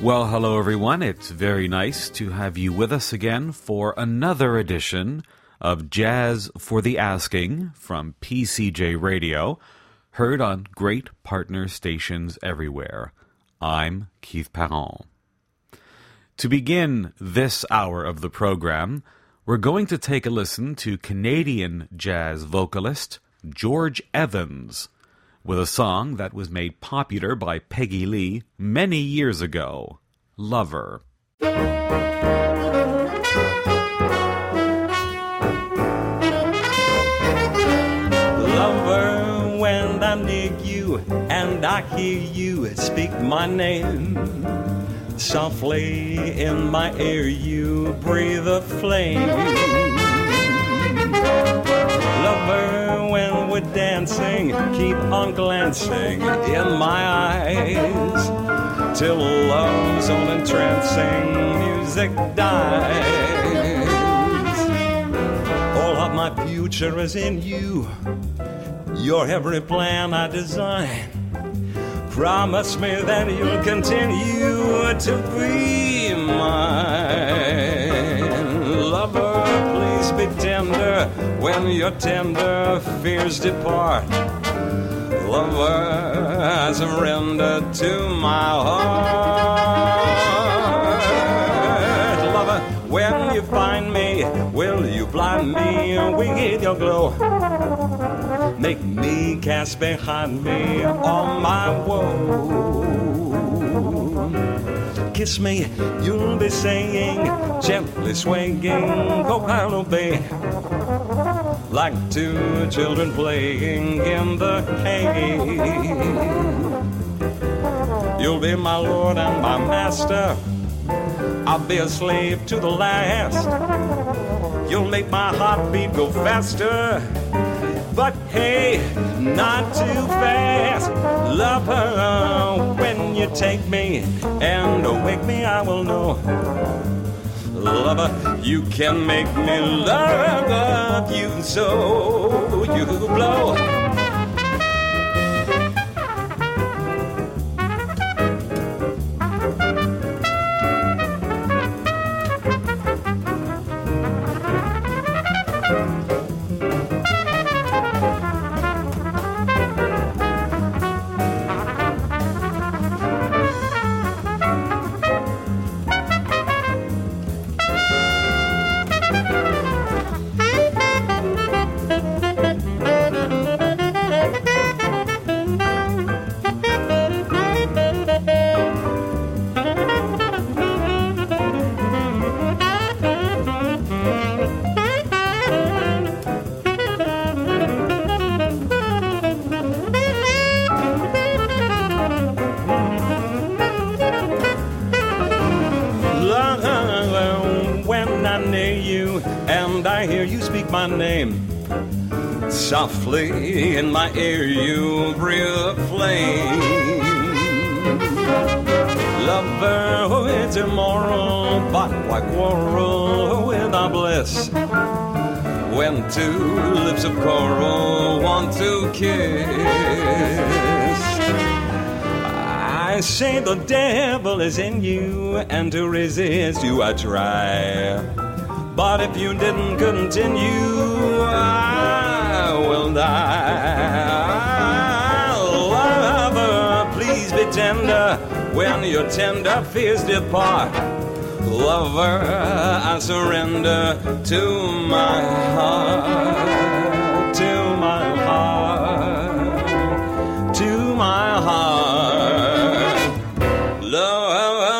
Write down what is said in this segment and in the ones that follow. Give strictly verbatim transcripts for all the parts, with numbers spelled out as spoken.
Well, hello everyone. It's very nice to have you with us again for another edition of Jazz for the Asking from P C J Radio, heard on great partner stations everywhere. I'm Keith Parent. To begin this hour of the program, we're going to take a listen to Canadian jazz vocalist George Evans with a song that was made popular by Peggy Lee many years ago, Lover. Lover, when I'm near you and I hear you speak my name, softly in my ear you breathe a flame. Lover, when we're dancing, keep on glancing in my eyes, till love's all entrancing music dies. All of my future is in you, your every plan I design. Promise me that you'll continue to be mine. Lover, please be tender when your tender fears depart. Lover, I surrender to my heart. Lover, when you find me, will you blind me with your glow? Make me cast behind me all my woe. Kiss me, you'll be saying, gently swaying, go I'll obey, like two children playing in the hay. You'll be my lord and my master, I'll be a slave to the last. You'll make my heartbeat go faster, but hey, not too fast. Lover, when you take me and wake me, I will know. Lover, you can make me love you so you blow. My name, softly in my ear you breathe a flame. Lover, oh, it's immoral, but why quarrel with our bliss when two lips of coral want to kiss? I say the devil is in you, and to resist you I try. But if you didn't continue, I will die. Lover, please be tender when your tender fears depart. Lover, I surrender to my heart, to my heart, to my heart. Lover.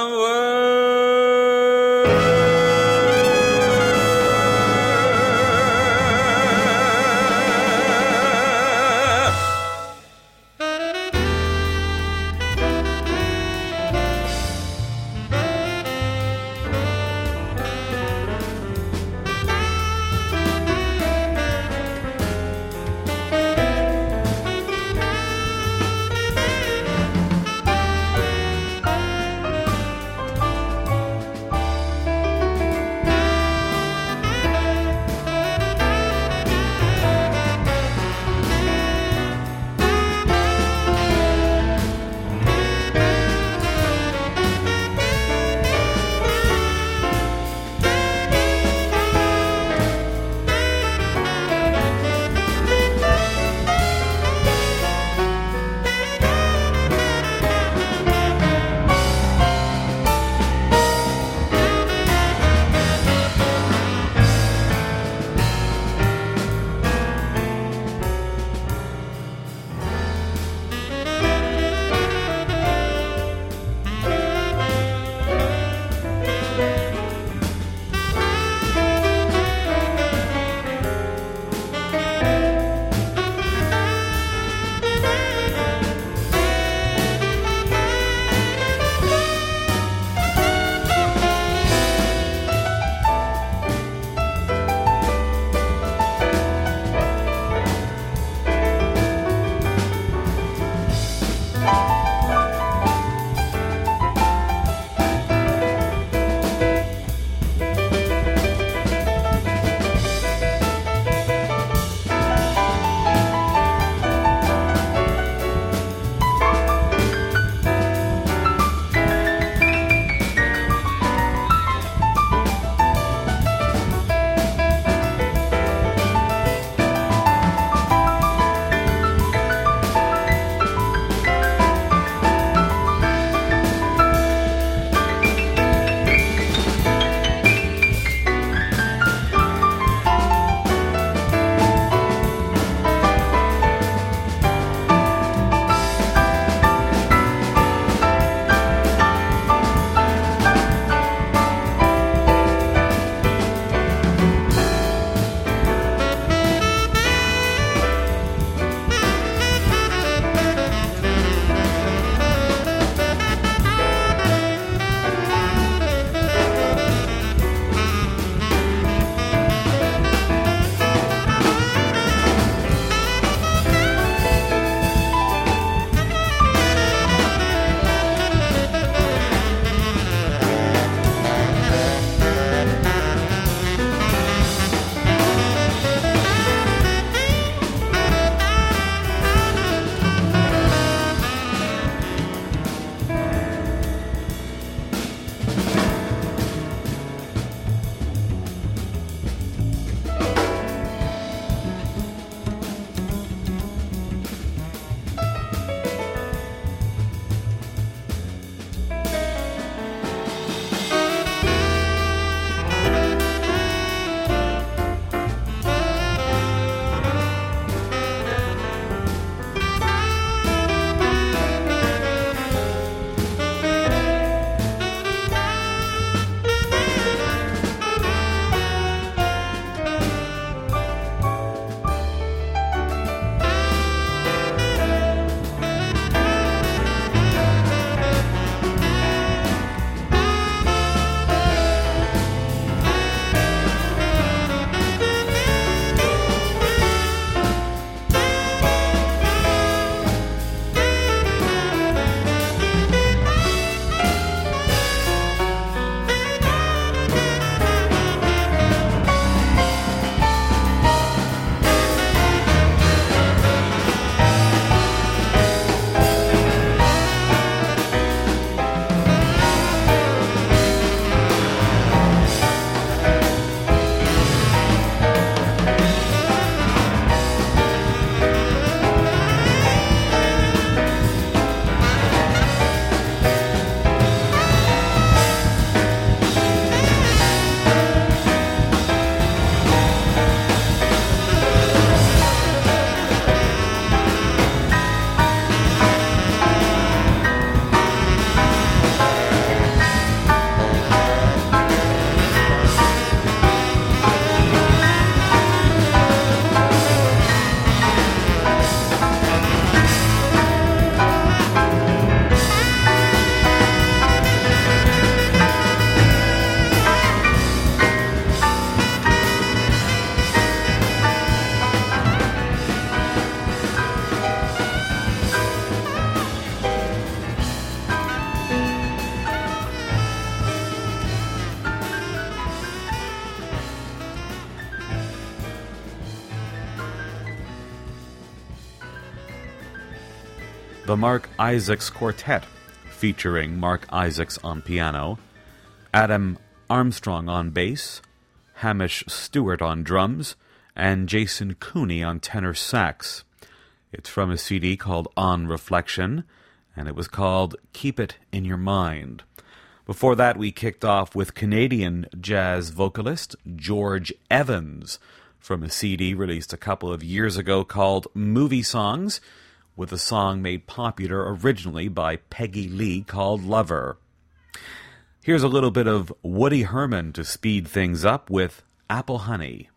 the Mark Isaacs Quartet, featuring Mark Isaacs on piano, Adam Armstrong on bass, Hamish Stewart on drums, and Jason Cooney on tenor sax. It's from a C D called On Reflection, and it was called Keep It in Your Mind. Before that, we kicked off with Canadian jazz vocalist George Evans from a C D released a couple of years ago called Movie Songs, with a song made popular originally by Peggy Lee called Lover. Here's a little bit of Woody Herman to speed things up with Apple Honey.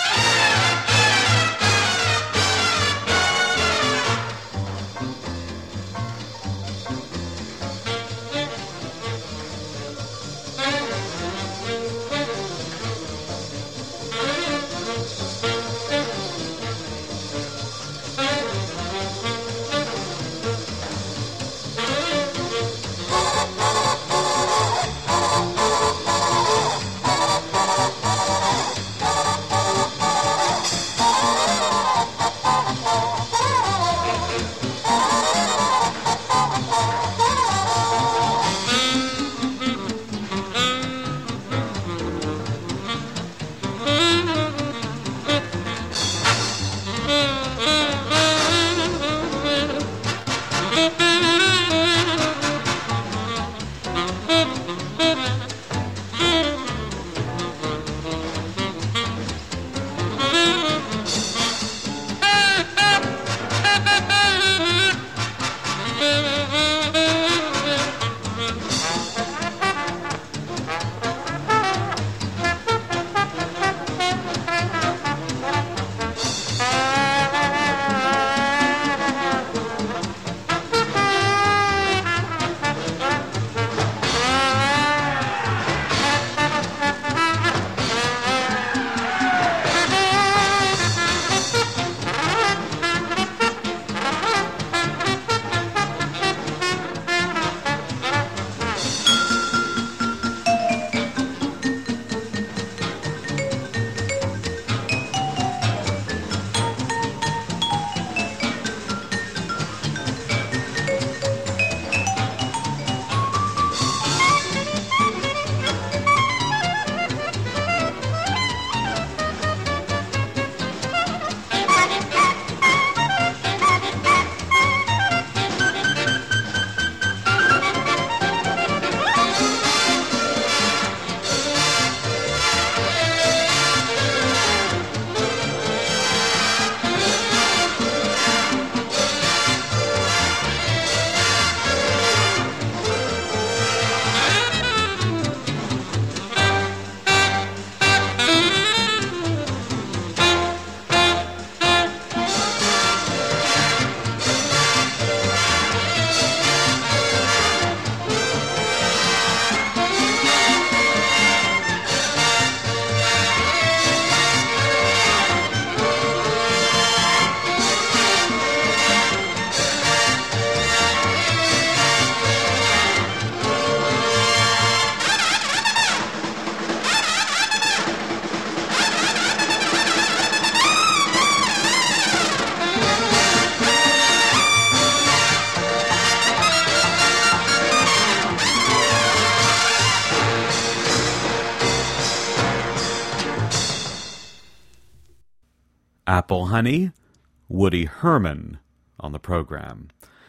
Apple Honey, Woody Herman on the program.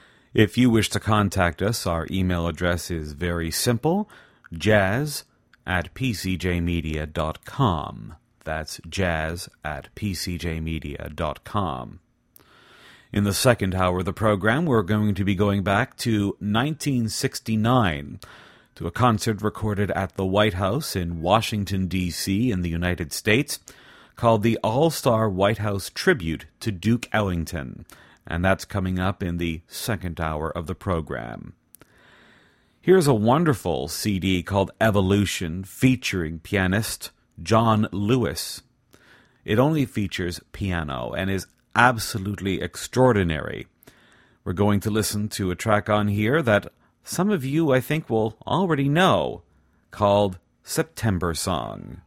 If you wish to contact us, our email address is very simple, jazz at p c j media dot com. That's jazz at p c j media dot com. In the second hour of the program, we're going to be going back to nineteen sixty-nine, to a concert recorded at the White House in Washington, D C in the United States, called the All-Star White House Tribute to Duke Ellington, and that's coming up in the second hour of the program. Here's a wonderful C D called Evolution, featuring pianist John Lewis. It only features piano and is absolutely extraordinary. We're going to listen to a track on here that some of you, I think, will already know, called September Song.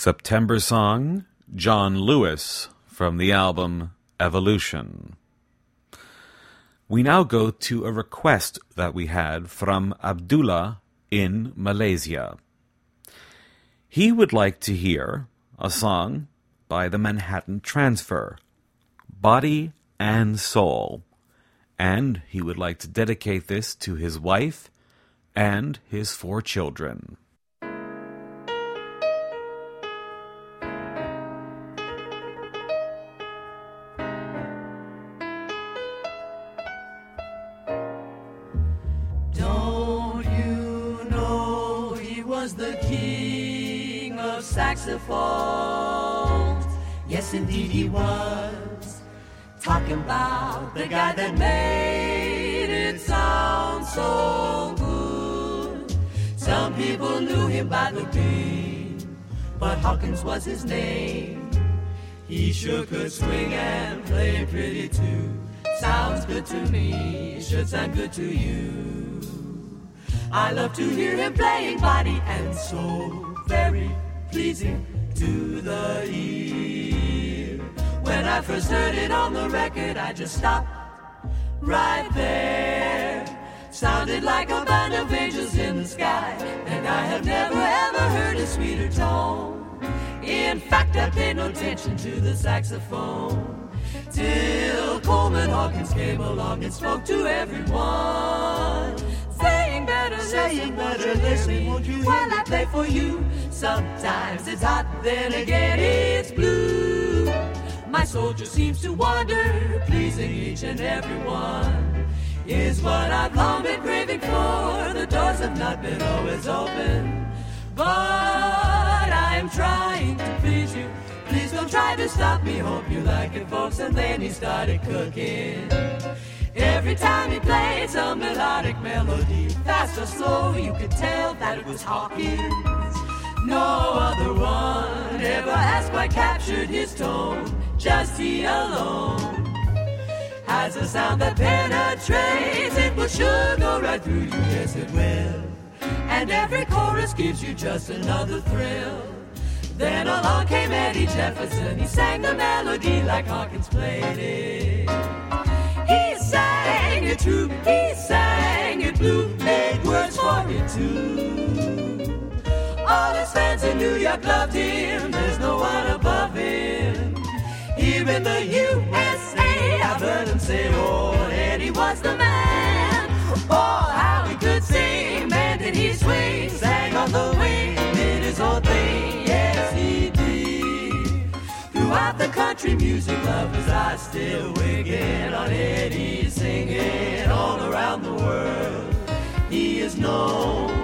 September Song, John Lewis, from the album Evolution. We now go to a request that we had from Abdullah in Malaysia. He would like to hear a song by the Manhattan Transfer, Body and Soul, and he would like to dedicate this to his wife and his four children. Saxophones. Yes, indeed he was. Talking about the guy that made it sound so good. Some people knew him by the beat, but Hawkins was his name. He sure could swing and play pretty too. Sounds good to me, should sound good to you. I love to hear him playing body and soul. Very pleasing to the ear. When I first heard it on the record, I just stopped right there. Sounded like a band of angels in the sky, and I have never ever heard a sweeter tone. In fact, I paid no attention to the saxophone till Coleman Hawkins came along and spoke to everyone, saying better, saying better, listen, won't you while I play for you. Sometimes it's hot, then again it's blue. My soldier seems to wander, pleasing each and every one, is what I've long been craving for. The doors have not been always open, but I'm trying to please you. Please don't try to stop me, hope you like it, folks. And then he started cooking. Every time he played some melodic melody, fast or slow, you could tell that it was Hawkins. No other one ever has quite captured his tone. Just he alone has a sound that penetrates. It will sure go right through you, yes it will. And every chorus gives you just another thrill. Then along came Eddie Jefferson. He sang the melody like Hawkins played it. He sang it true, he sang it blue, made words for it too. All his fans in New York loved him, there's no one above him. Here in the U S A, I've heard him say, oh, Eddie was the man. Oh, how he could sing, man, did he swing, sang on the wing, did his whole thing, yes he did. Throughout the country music lovers are still wigging on Eddie, singing all around the world. He is known.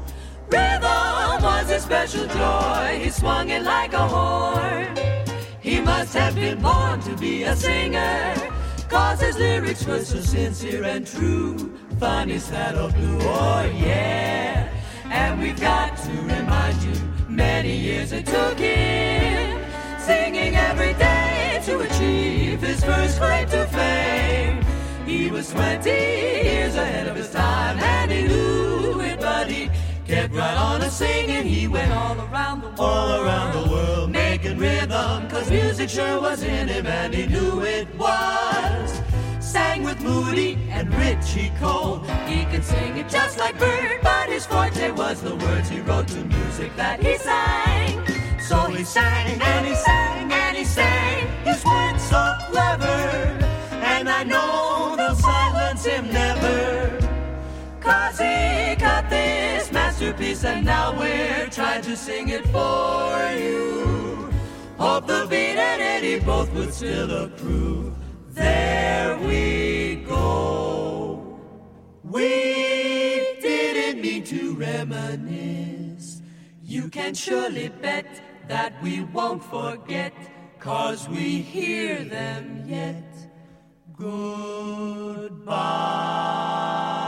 Rhythm was his special joy. He swung it like a horn. He must have been born to be a singer, 'cause his lyrics were so sincere and true. Funny saddle blue, oh yeah. And we've got to remind you, many years it took him, singing every day to achieve his first claim to fame. He was twenty years ahead of his time, and he knew it, but he kept right on a singing. He went all around the world, all around the world, making rhythm, 'cause music sure was in him, and he knew it was. Sang with Moody and Richie Cole. He could sing it just like Bird, but his forte was the words he wrote to music that he sang. So he sang and he sang and he sang, his words so clever, and I know they'll silence him never, 'cause he cut this masterpiece, and now we're trying to sing it for you. Hope the Beat and Eddie both would still approve. There we go. We didn't mean to reminisce. You can surely bet that we won't forget, 'cause we hear them yet. Goodbye.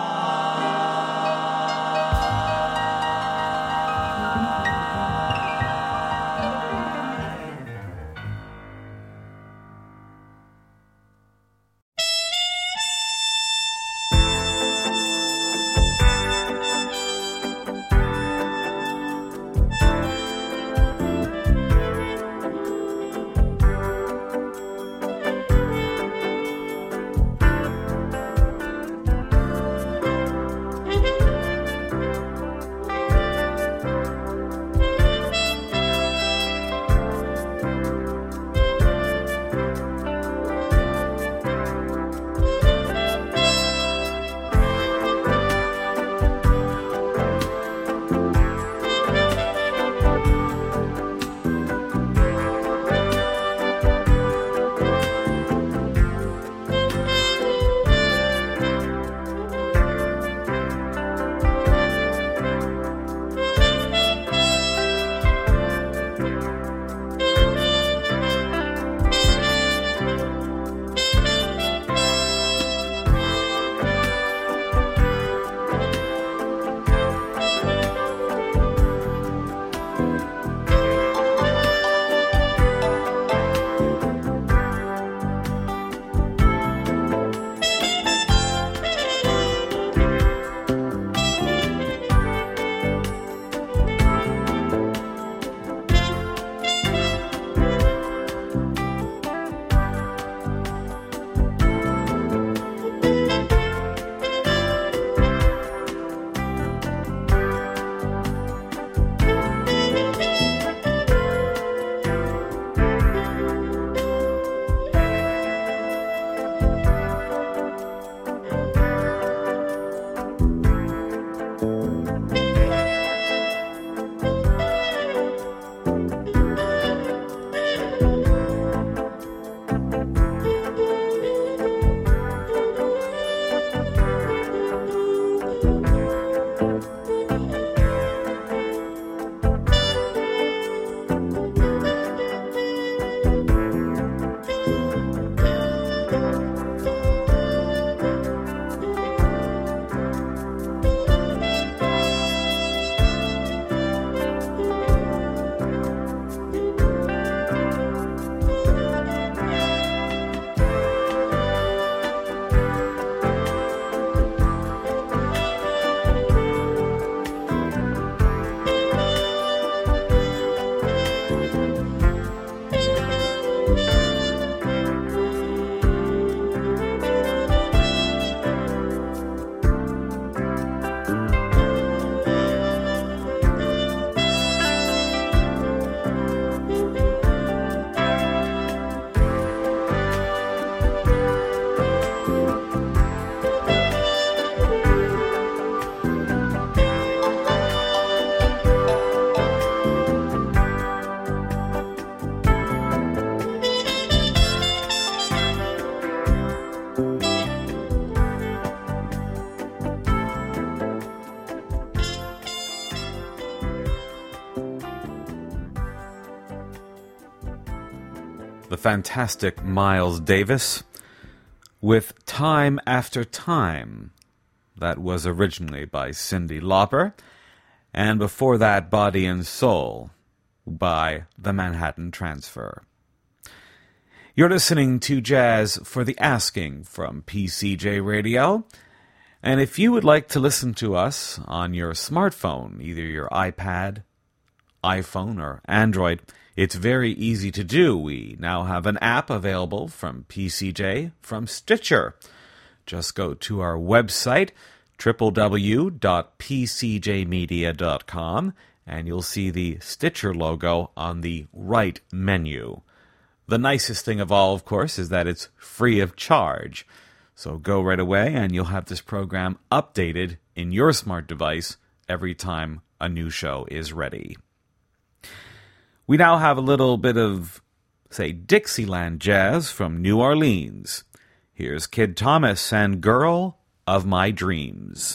the fantastic Miles Davis with Time After Time. That was originally by Cyndi Lauper. And before that, Body and Soul by the Manhattan Transfer. You're listening to Jazz for the Asking from P C J Radio. And if you would like to listen to us on your smartphone, either your iPad, iPhone, or Android, it's very easy to do. We now have an app available from P C J from Stitcher. Just go to our website, w w w dot p c j media dot com, and you'll see the Stitcher logo on the right menu. The nicest thing of all, of course, is that it's free of charge. So go right away and you'll have this program updated in your smart device every time a new show is ready. We now have a little bit of, say, Dixieland jazz from New Orleans. Here's Kid Thomas and Girl of My Dreams.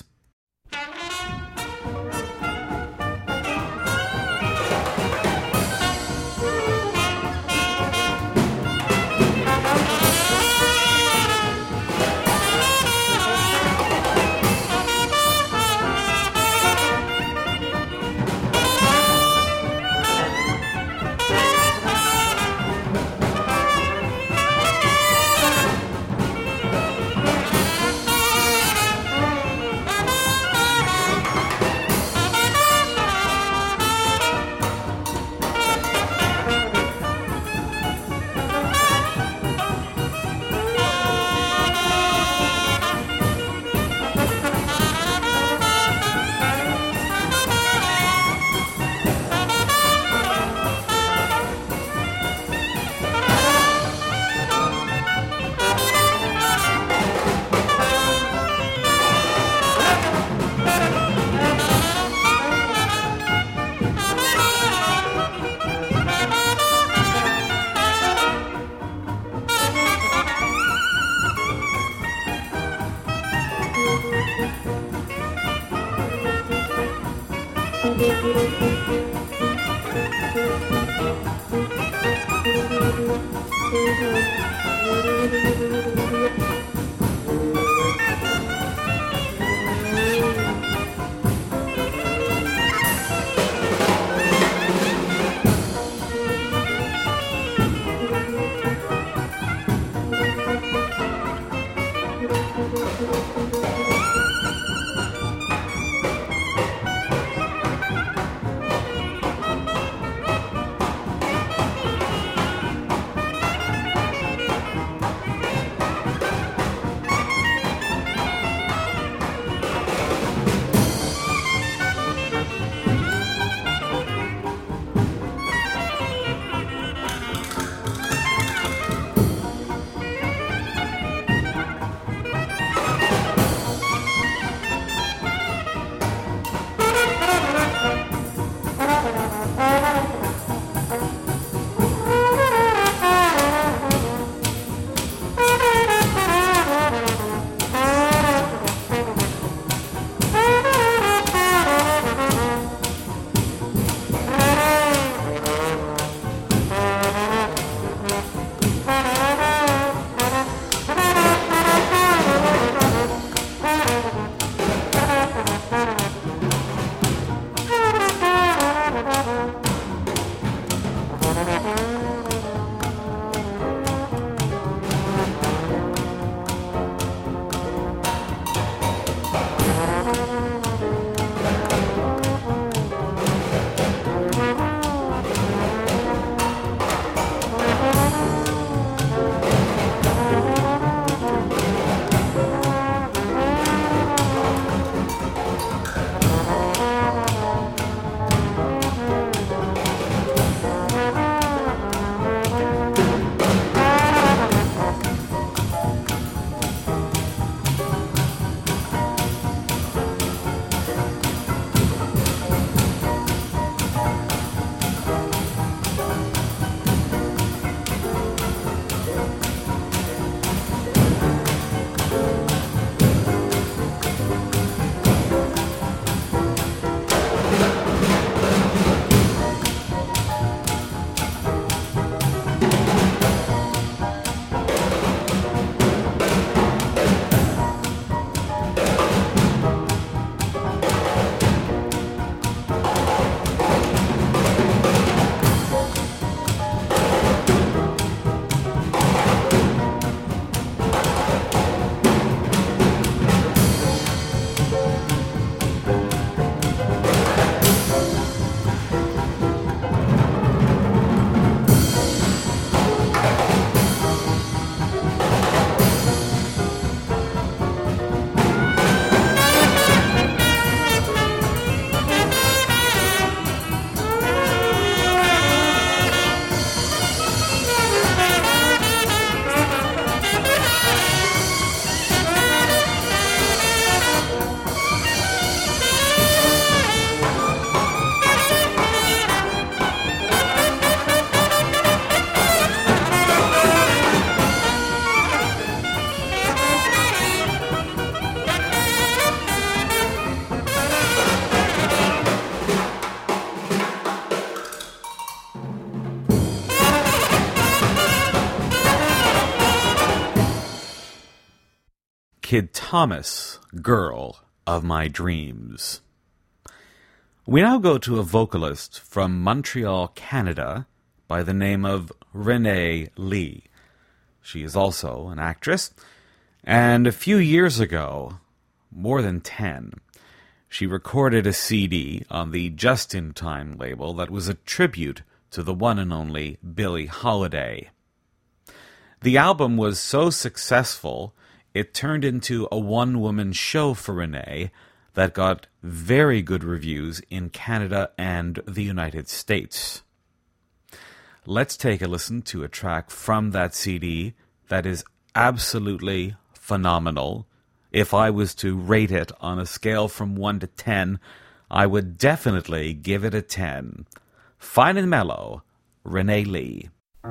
Kid Thomas, Girl of My Dreams. We now go to a vocalist from Montreal, Canada, by the name of Renee Lee. She is also an actress, and a few years ago, more than ten, she recorded a C D on the Just In Time label that was a tribute to the one and only Billie Holiday. The album was so successful, it turned into a one-woman show for Renee that got very good reviews in Canada and the United States. Let's take a listen to a track from that C D that is absolutely phenomenal. If I was to rate it on a scale from one to ten, I would definitely give it a ten. Fine and Mellow, Renee Lee.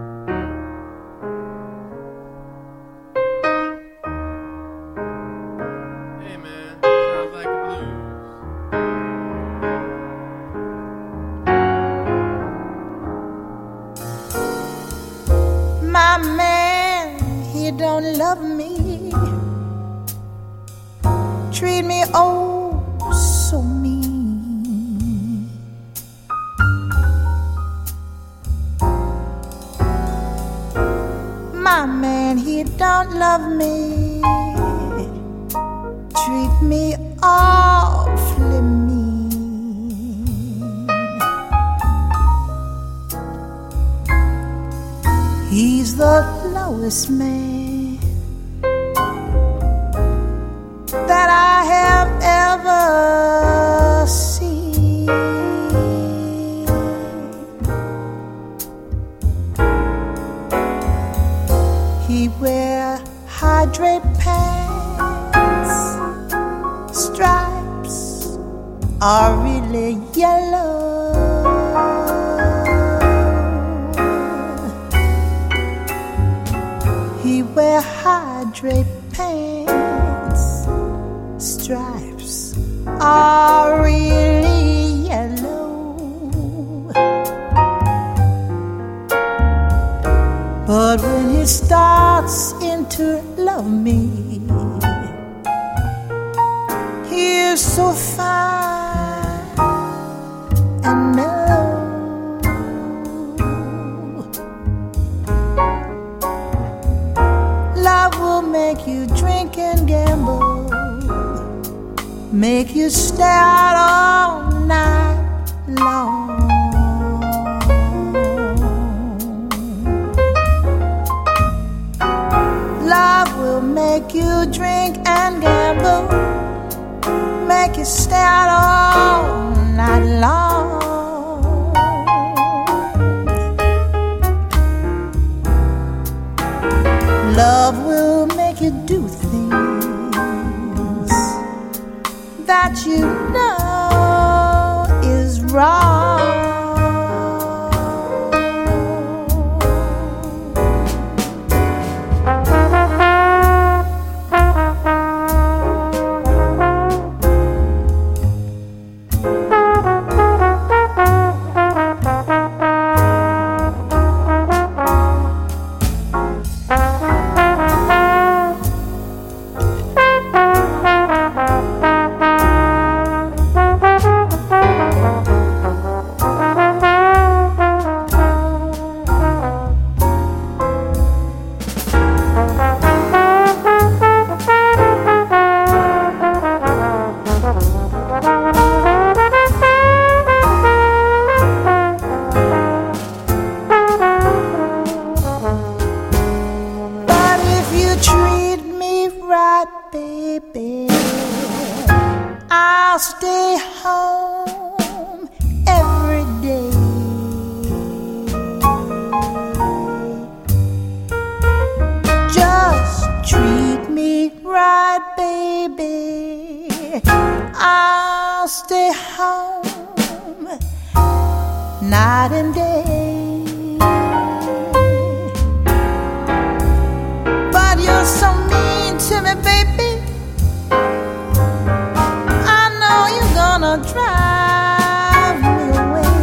Hey man, sounds like the blues. My man, he don't love me. Treat me oh so mean. My man, he don't love me. Treat me awfully mean. He's the lowest man that I have ever seen. He wear high draped pants, stripes are really yellow. He wear high draped pants, stripes are really yellow. But when he starts into love me, he is so fine and mellow. Love will make you drink and gamble, make you stay out all night long. Love will make you drink and gamble, make you stay out all night long. Love will make you do things that you know is wrong. I'll stay home every day. Just treat me right, baby. I'll stay home night and day. But you're so mean to me, baby. Gonna drive me away.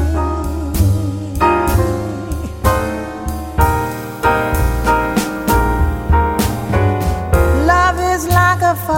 Love is like a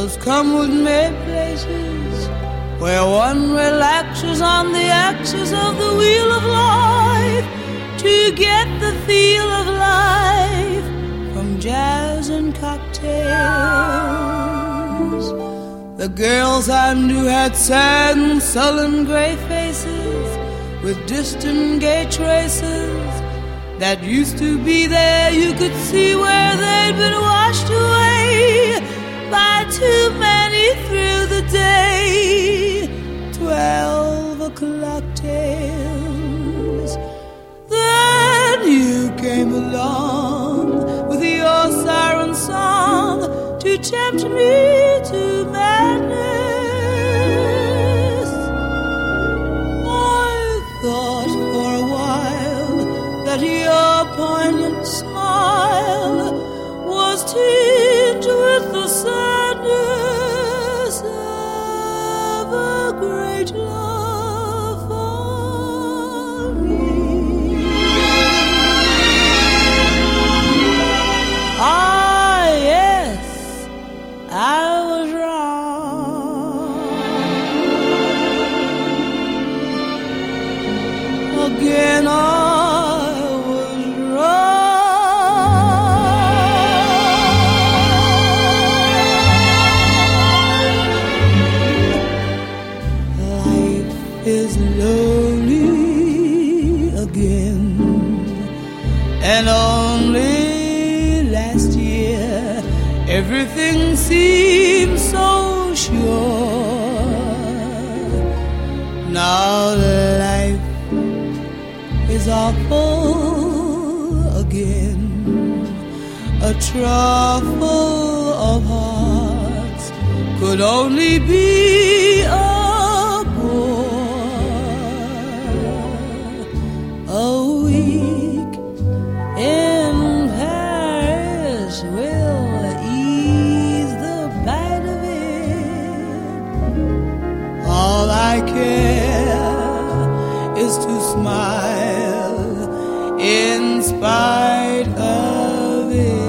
Those come with me places where one relaxes on the axis of the wheel of life to get the feel of life from jazz and cocktails. The girls I knew had sad and sullen gray faces with distant gay traces that used to be there. You could see where they'd been washed away by too many through the day. Twelve o'clock tales. Then you came along with your siren song to tempt me to madness. I thought for a while that your poignant smile was tinged with the sadness of a great love for me. Ah, yes, I was wrong. Again, I was wrong. Life is lonely again, and only last year everything seemed so sure. Now life is awful again, a trough full of hearts could only be a bore. A week in Paris will ease the bite of it. All I care is to smile in spite of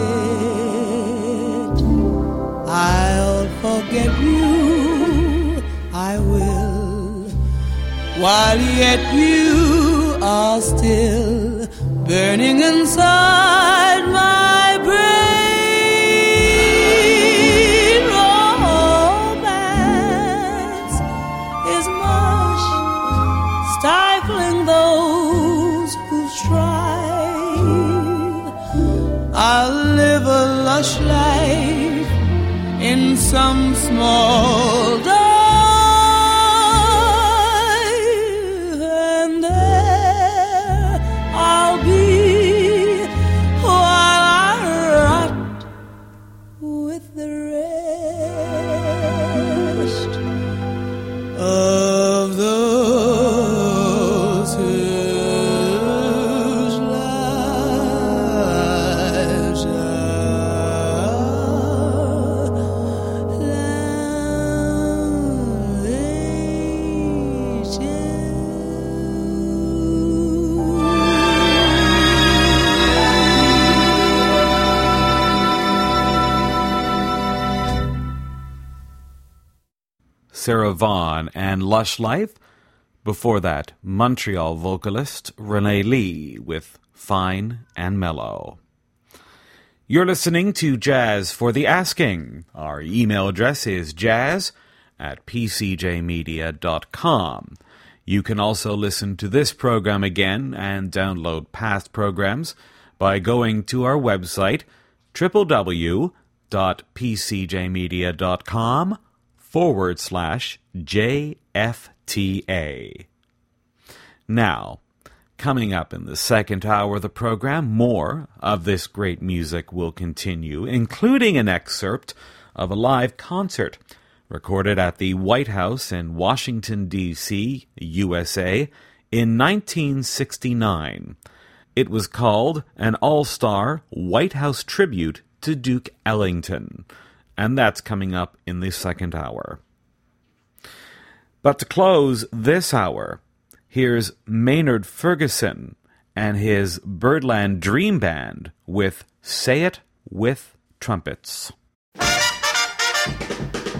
it. I'll forget you, I will, while yet you are still burning inside my brain. Romance is mush, stifling those who strive. I'll live a lush life in some small dive, and there I'll be while I rot with the rest of those whose lives are Sarah Vaughan and Lush Life. Before that, Montreal vocalist Renee Lee with Fine and Mellow. You're listening to Jazz for the Asking. Our email address is jazz at p c j media dot com. You can also listen to this program again and download past programs by going to our website, w w w dot p c j media dot com forward slash J F T A. Now, coming up in the second hour of the program, more of this great music will continue, including an excerpt of a live concert recorded at the White House in Washington, D C, U S A, in nineteen sixty-nine. It was called an all-star White House tribute to Duke Ellington, and that's coming up in the second hour. But to close this hour, here's Maynard Ferguson and his Birdland Dream Band with Say It With Trumpets.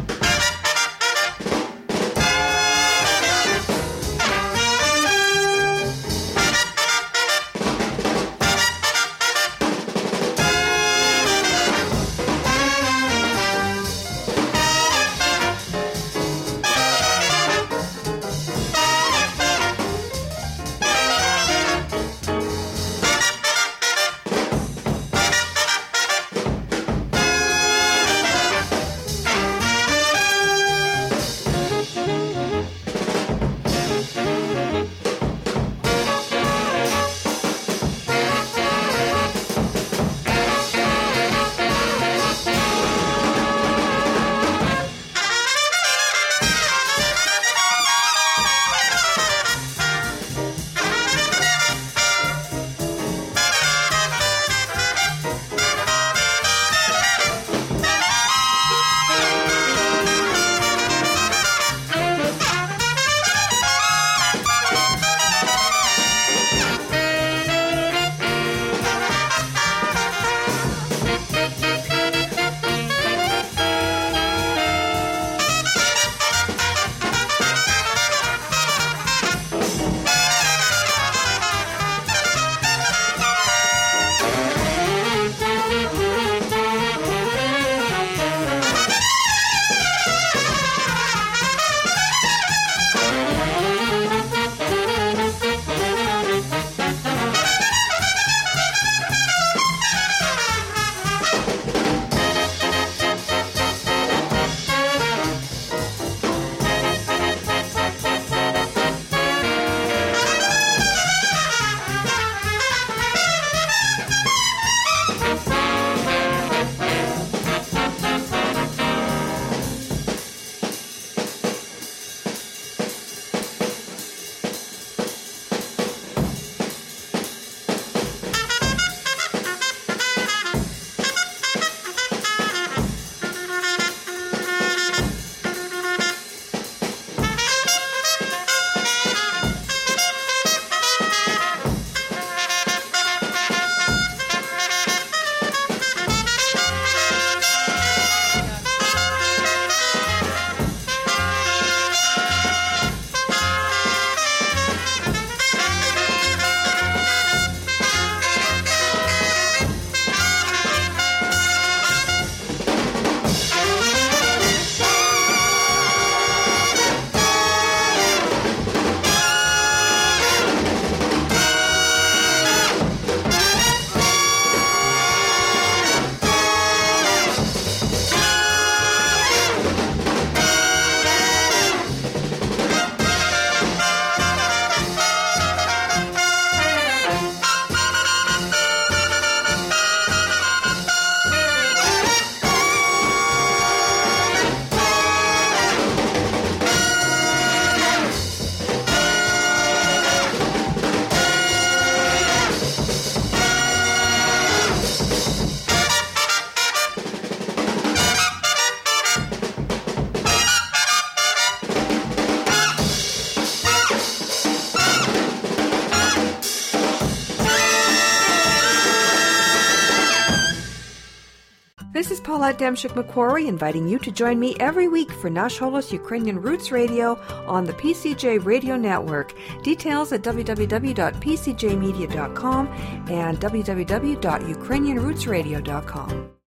Paulette Demchik-McQuarrie inviting you to join me every week for Nash Holos Ukrainian Roots Radio on the P C J Radio Network. Details at w w w dot p c j media dot com and w w w dot ukrainian roots radio dot com.